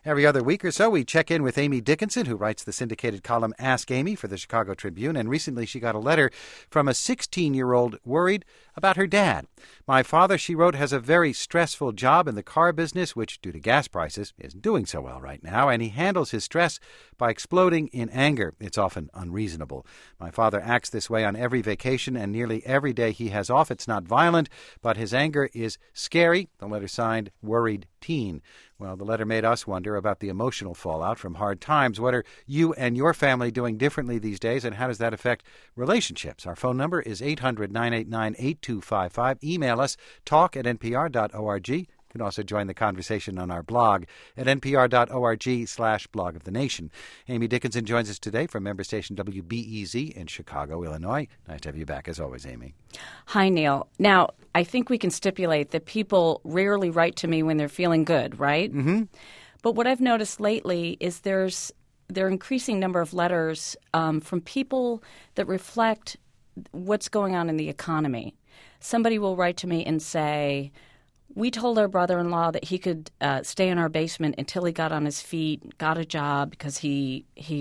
Every other week or so, we check in with Amy Dickinson, who writes the syndicated column Ask Amy for the Chicago Tribune, and recently she got a letter from a 16-year-old worried about her dad. My father, she wrote, has a very stressful job in the car business, which, due to gas prices, isn't doing so well right now, and he handles his stress by exploding in anger. It's often unreasonable. My father acts this way on every vacation, and nearly every day he has off. It's not violent, but his anger is scary. The letter signed, Worried Teen. Well, the letter made us wonder about the emotional fallout from hard times. What are you and your family doing differently these days, and how does that affect relationships? Our phone number is 800-989-8255. Email us, talk@npr.org. You can also join the conversation on our blog at npr.org/blog of the nation. Amy Dickinson joins us today from member station WBEZ in Chicago, Illinois. Nice to have you back, as always, Amy. Hi, Neil. Now, I think we can stipulate that people rarely write to me when they're feeling good, right? Mm-hmm. But what I've noticed lately is there are an increasing number of letters from people that reflect what's going on in the economy. Somebody will write to me and say, we told our brother-in-law that he could stay in our basement until he got on his feet, got a job because he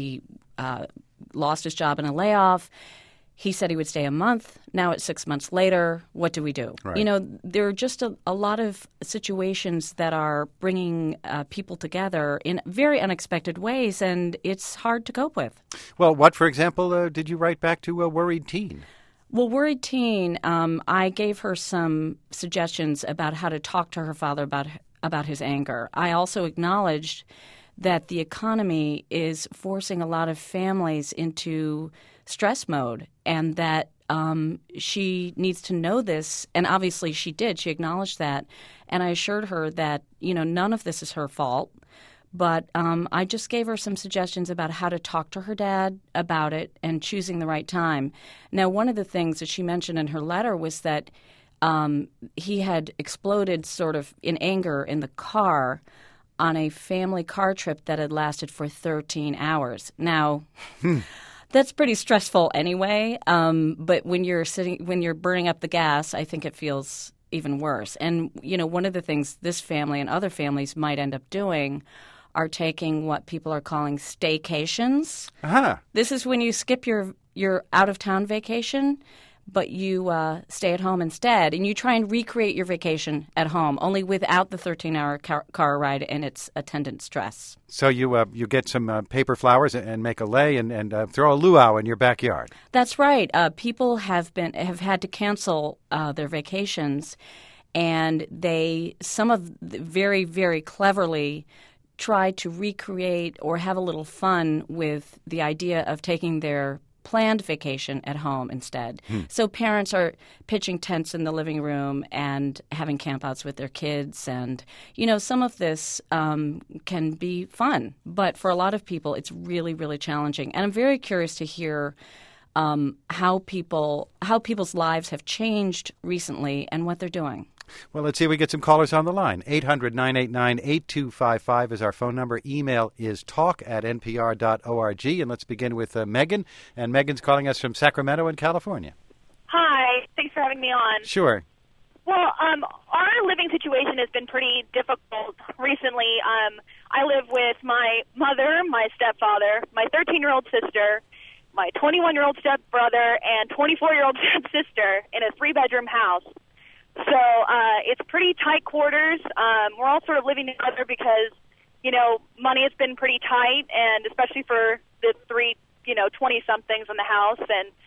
lost his job in a layoff. He said he would stay a month. Now it's 6 months later. What do we do? Right. You know, there are just a lot of situations that are bringing people together in very unexpected ways, and it's hard to cope with. Well, what, for example, did you write back to a Worried Teen? Well, Worried Teen, I gave her some suggestions about how to talk to her father about his anger. I also acknowledged that the economy is forcing a lot of families into stress mode, and that she needs to know this. And obviously she did. She acknowledged that. And I assured her that, you know, none of this is her fault. But I just gave her some suggestions about how to talk to her dad about it and choosing the right time. Now, one of the things that she mentioned in her letter was that he had exploded sort of in anger in the car on a family car trip that had lasted for 13 hours. Now, that's pretty stressful anyway, but when you're burning up the gas, I think it feels even worse. And, you know, one of the things this family and other families might end up doing are taking what people are calling staycations. Uh-huh. This is when you skip your out-of-town vacation, but you stay at home instead, and you try and recreate your vacation at home, only without the 13-hour car ride and its attendant stress. So you get some paper flowers and make a lei and throw a luau in your backyard. That's right. People have had to cancel their vacations, and some of very, very cleverly try to recreate or have a little fun with the idea of taking their planned vacation at home instead. So parents are pitching tents in the living room and having campouts with their kids. And, you know, some of this can be fun. But for a lot of people, it's really, really challenging. And I'm very curious to hear how people's lives have changed recently and what they're doing. Well, let's see if we get some callers on the line. 800-989-8255 is our phone number. Email is talk@npr.org. And let's begin with Megan. And Megan's calling us from Sacramento in California. Hi. Thanks for having me on. Sure. Well, our living situation has been pretty difficult recently. I live with my mother, my stepfather, my 13-year-old sister, my 21-year-old stepbrother, and 24-year-old stepsister in a 3-bedroom house. So it's pretty tight quarters. We're all sort of living together because, you know, money has been pretty tight, and especially for the 3, 20-somethings in the house.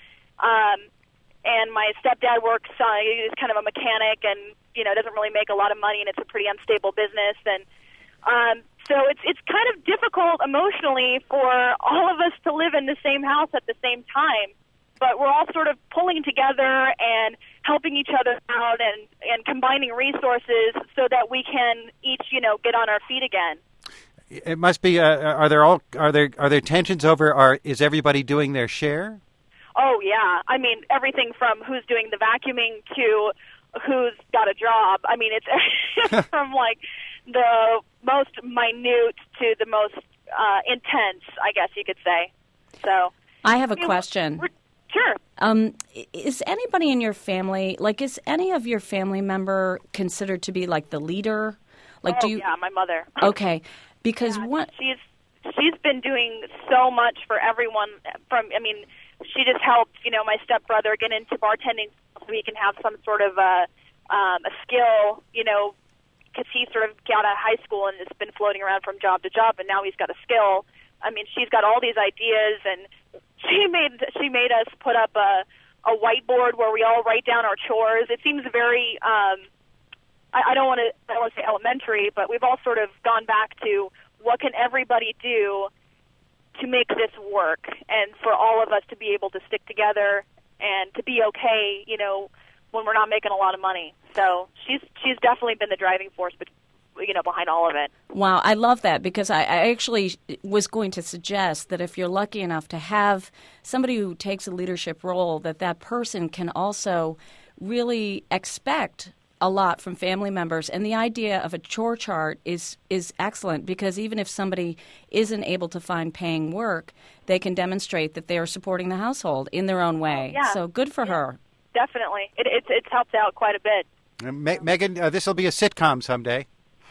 And my stepdad works, he's kind of a mechanic and, you know, doesn't really make a lot of money, and it's a pretty unstable business. And so it's kind of difficult emotionally for all of us to live in the same house at the same time. But we're all sort of pulling together and helping each other out and combining resources so that we can each, you know, get on our feet again. It must be. Are there tensions over? Is everybody doing their share? Oh yeah. I mean, everything from who's doing the vacuuming to who's got a job. I mean, it's from like the most minute to the most intense, I guess you could say. So I have a question. Sure. Is anybody in your family, is any of your family member considered to be like the leader? Yeah, my mother. Okay. Because she's been doing so much for everyone. She just helped, my stepbrother get into bartending so he can have some sort of a skill, because he sort of got out of high school and has been floating around from job to job, and now he's got a skill. She's got all these ideas, and she made us put up a whiteboard where we all write down our chores. It seems very, I don't want to say elementary, but we've all sort of gone back to what can everybody do to make this work, and for all of us to be able to stick together and to be okay, when we're not making a lot of money. So she's definitely been the driving force, behind all of it. Wow, I love that, because I actually was going to suggest that if you're lucky enough to have somebody who takes a leadership role, that person can also really expect a lot from family members. And the idea of a chore chart is excellent, because even if somebody isn't able to find paying work, they can demonstrate that they are supporting the household in their own way. Yeah. So good for her. Definitely. It's helped out quite a bit. Megan, this will be a sitcom someday.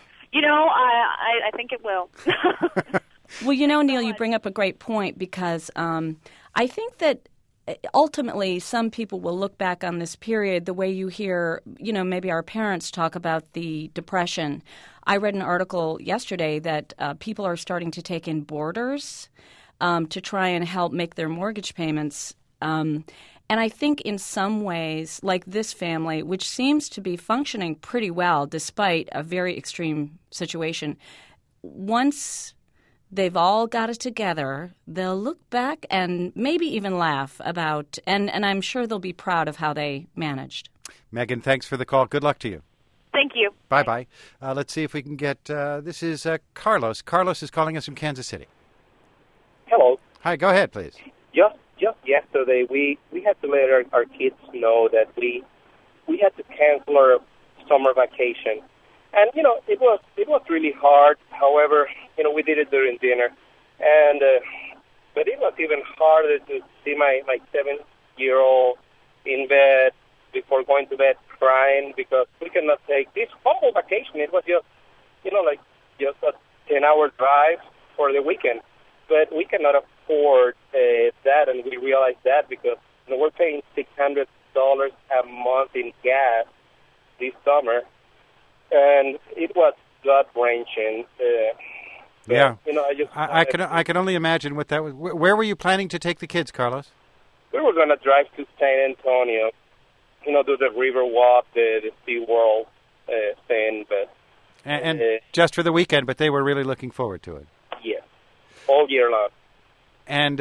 I think it will. Well, Neil, you bring up a great point, because I think that ultimately some people will look back on this period the way you hear, maybe our parents talk about the Depression. I read an article yesterday that people are starting to take in boarders to try and help make their mortgage payments. And I think in some ways, like this family, which seems to be functioning pretty well despite a very extreme situation, once they've all got it together, they'll look back and maybe even laugh about, and I'm sure they'll be proud of how they managed. Megan, thanks for the call. Good luck to you. Thank you. Bye-bye. Let's see if we can get, this is Carlos. Carlos is calling us from Kansas City. Hello. Hi, go ahead, please. Just yesterday, we had to let our kids know that we had to cancel our summer vacation. And, it was really hard. However, we did it during dinner. And but it was even harder to see my 7-year-old in bed before going to bed crying because we cannot take this whole vacation. It was just, just a 10-hour drive for the weekend. But we cannot afford that, and we realized that because we're paying $600 a month in gas this summer. And it was gut-wrenching. Yeah. I can only imagine what that was. Where were you planning to take the kids, Carlos? We were going to drive to San Antonio, do the river walk, the SeaWorld thing. But, and just for the weekend, but they were really looking forward to it. Yes, all year long. And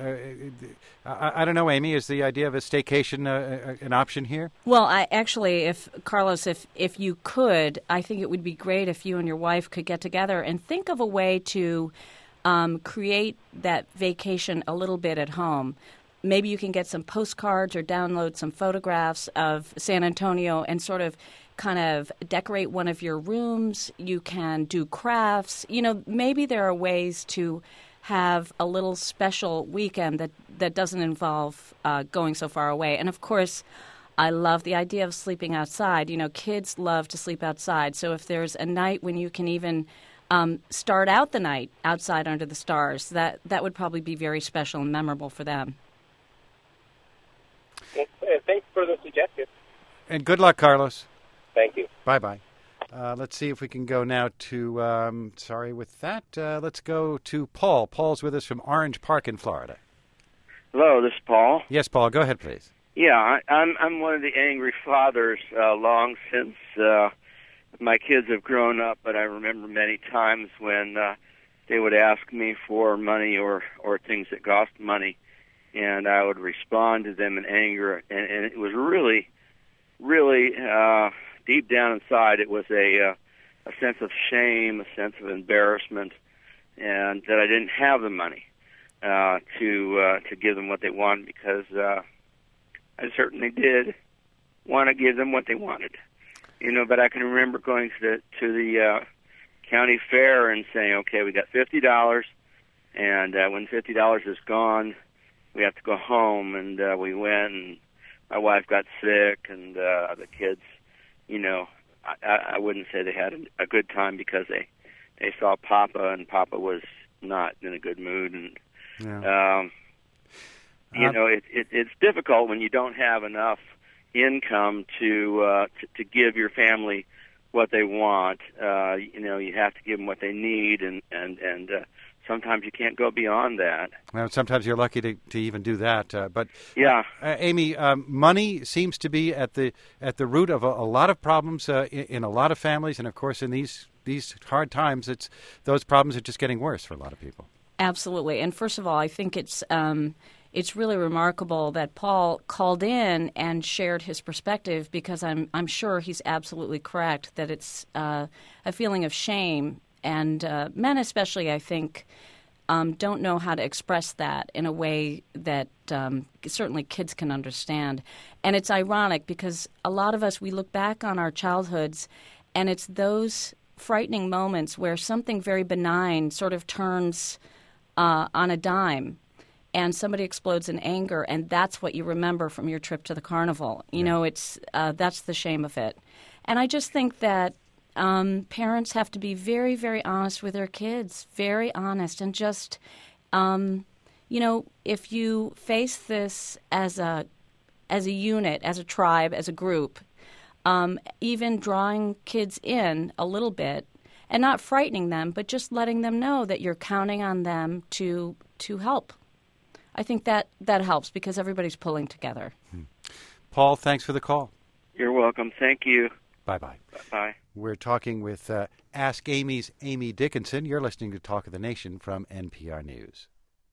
I don't know, Amy, is the idea of a staycation an option here? Well, Carlos, if you could, I think it would be great if you and your wife could get together and think of a way to create that vacation a little bit at home. Maybe you can get some postcards or download some photographs of San Antonio and sort of kind of decorate one of your rooms. You can do crafts. Maybe there are ways to have a little special weekend that doesn't involve going so far away. And, of course, I love the idea of sleeping outside. Kids love to sleep outside. So if there's a night when you can even start out the night outside under the stars, that would probably be very special and memorable for them. Thanks for the suggestion. And good luck, Carlos. Thank you. Bye-bye. Let's see if we can go now to, let's go to Paul. Paul's with us from Orange Park in Florida. Hello, this is Paul. Yes, Paul, go ahead, please. Yeah, I'm one of the angry fathers long since my kids have grown up, but I remember many times when they would ask me for money or things that cost money, and I would respond to them in anger, and it was really, really deep down inside, it was a sense of shame, a sense of embarrassment, and that I didn't have the money to give them what they wanted, because I certainly did want to give them what they wanted, But I can remember going to the county fair and saying, "Okay, we got $50, and when $50 is gone, we have to go home." And we went, and my wife got sick, and the kids. I wouldn't say they had a good time because they they saw Papa, and Papa was not in a good mood, and Yeah. it's difficult when you don't have enough income to give your family what they want. You have to give them what they need, and sometimes you can't go beyond that. Well, sometimes you're lucky to even do that. But yeah, Amy, money seems to be at the root of a lot of problems in a lot of families, and of course, in these hard times, those problems are just getting worse for a lot of people. Absolutely. And first of all, I think it's really remarkable that Paul called in and shared his perspective, because I'm sure he's absolutely correct that it's a feeling of shame, and men especially, I think, don't know how to express that in a way that certainly kids can understand. And it's ironic because a lot of us, we look back on our childhoods, and it's those frightening moments where something very benign sort of turns on a dime, and somebody explodes in anger, and that's what you remember from your trip to the carnival. You know, it's that's the shame of it. And I just think that parents have to be very, very honest with their kids, very honest, and just, if you face this as a unit, as a tribe, as a group, even drawing kids in a little bit, and not frightening them, but just letting them know that you're counting on them to help. I think that helps because everybody's pulling together. Paul, thanks for the call. you're welcome. Thank you. Bye-bye. Bye. We're talking with Ask Amy's Amy Dickinson. You're listening to Talk of the Nation from NPR News.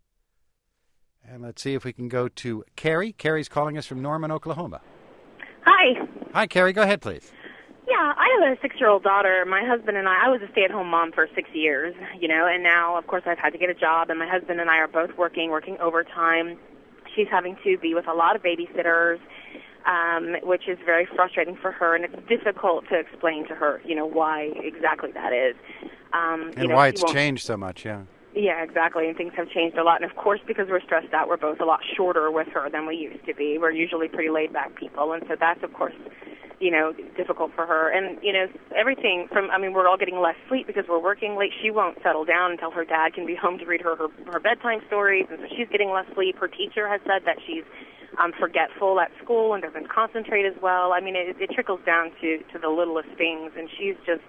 And let's see if we can go to Carrie. Carrie's calling us from Norman, Oklahoma. Hi. Hi, Carrie. Go ahead, please. Yeah, I have a 6-year-old daughter. My husband and I was a stay-at-home mom for 6 years, and now, of course, I've had to get a job, and my husband and I are both working overtime. She's having to be with a lot of babysitters, which is very frustrating for her, and it's difficult to explain to her, why exactly that is. And why it's changed so much, yeah. Yeah, exactly, and things have changed a lot. And, of course, because we're stressed out, we're both a lot shorter with her than we used to be. We're usually pretty laid-back people, and so that's, of course, difficult for her. And, everything from, we're all getting less sleep because we're working late. She won't settle down until her dad can be home to read her bedtime stories, and so she's getting less sleep. Her teacher has said that she's forgetful at school and doesn't concentrate as well. It trickles down to the littlest things, and she's just...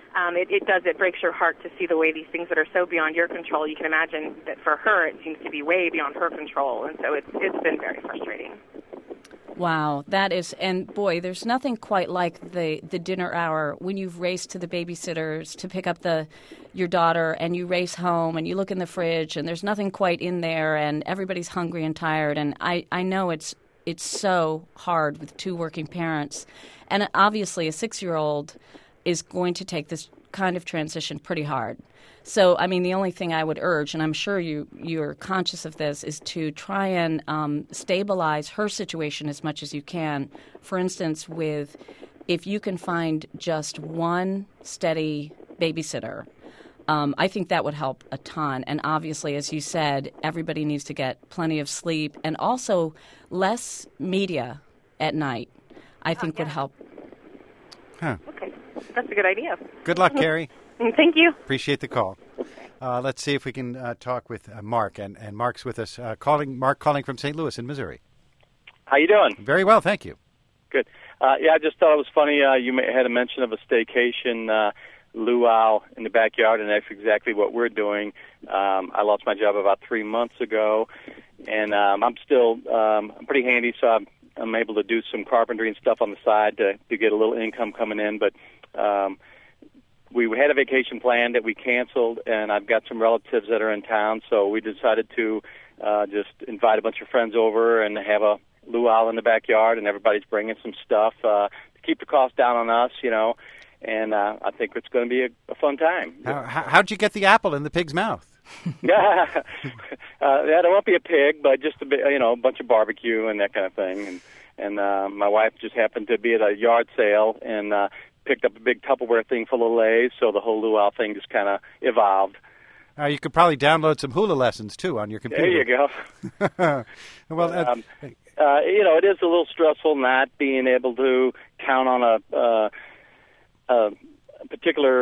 It breaks your heart to see the way these things that are so beyond your control. You can imagine that for her it seems to be way beyond her control, and so it's been very frustrating. Wow, that is, and boy, there's nothing quite like the dinner hour when you've raced to the babysitters to pick up your daughter, and you race home and you look in the fridge and there's nothing quite in there, and everybody's hungry and tired. And I know it's so hard with two working parents, and obviously a 6-year-old is going to take this kind of transition pretty hard. So, the only thing I would urge, and I'm sure you're conscious of this, is to try and stabilize her situation as much as you can. For instance, if you can find just one steady babysitter, I think that would help a ton. And obviously, as you said, everybody needs to get plenty of sleep, and also less media at night, I think would help. Huh. Okay. That's a good idea. Good luck, Carrie. Thank you. Appreciate the call. Let's see if we can talk with Mark, and Mark's with us. Mark calling from St. Louis in Missouri. How you doing? Very well, thank you. Good. I just thought it was funny. You had a mention of a staycation luau in the backyard, and that's exactly what we're doing. I lost my job about 3 months ago, and I'm still I'm pretty handy, so I'm able to do some carpentry and stuff on the side to get a little income coming in. But we had a vacation planned that we canceled, and I've got some relatives that are in town, so we decided to just invite a bunch of friends over and have a luau in the backyard, and everybody's bringing some stuff to keep the cost down on us, and I think it's going to be a fun time. How'd you get the apple in the pig's mouth? Yeah, there won't be a pig, but just a bunch of barbecue and that kind of thing. And my wife just happened to be at a yard sale and picked up a big Tupperware thing full of Lay's, so the whole luau thing just kind of evolved. You could probably download some hula lessons too on your computer. There you go. Well, it is a little stressful not being able to count on a particular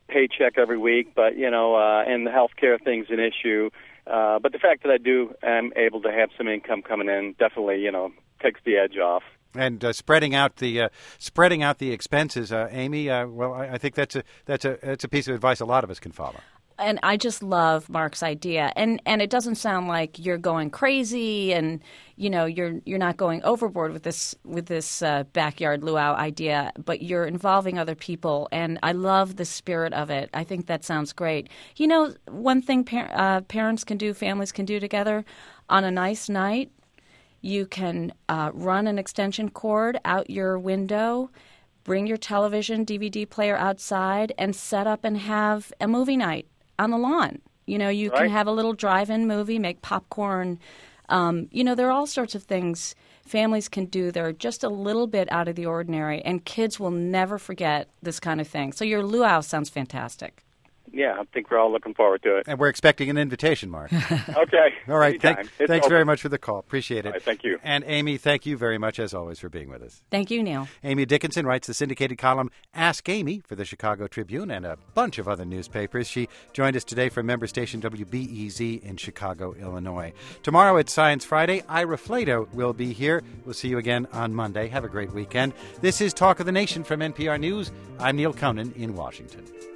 paycheck every week, but, and the healthcare thing's an issue. But the fact that am able to have some income coming in definitely, takes the edge off. And spreading out the expenses, Amy. Well, I think that's a piece of advice a lot of us can follow. And I just love Mark's idea, and it doesn't sound like you're going crazy, and you're not going overboard with this backyard luau idea, but you're involving other people, and I love the spirit of it. I think that sounds great. One thing parents can do, families can do together on a nice night. You can run an extension cord out your window, bring your television, DVD player outside, and set up and have a movie night on the lawn. You can have a little drive-in movie, make popcorn. There are all sorts of things families can do. They're just a little bit out of the ordinary, and kids will never forget this kind of thing. So your luau sounds fantastic. Yeah, I think we're all looking forward to it. And we're expecting an invitation, Mark. Okay. All right. Thanks very much for the call. Appreciate it. All right, thank you. And Amy, thank you very much, as always, for being with us. Thank you, Neil. Amy Dickinson writes the syndicated column Ask Amy for the Chicago Tribune and a bunch of other newspapers. She joined us today from member station WBEZ in Chicago, Illinois. Tomorrow it's Science Friday. Ira Flato will be here. We'll see you again on Monday. Have a great weekend. This is Talk of the Nation from NPR News. I'm Neil Conan in Washington.